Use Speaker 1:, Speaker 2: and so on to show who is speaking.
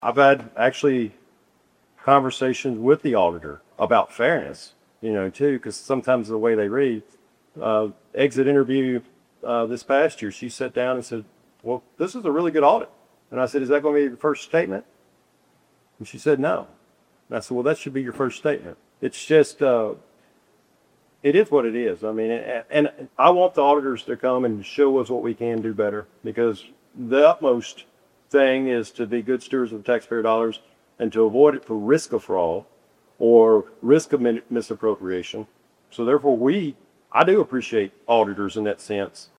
Speaker 1: I've had actually conversations with the auditor about fairness, too, because sometimes the way they read, exit interview this past year, she sat down and said, well, this is a really good audit. And I said, is that going to be your first statement? And she said, no. And I said, well, that should be your first statement. It's just, it is what it is. I mean, and I want the auditors to come and show us what we can do better, because the utmost thing is to be good stewards of taxpayer dollars and to avoid it for risk of fraud or risk of misappropriation. So therefore, I do appreciate auditors in that sense.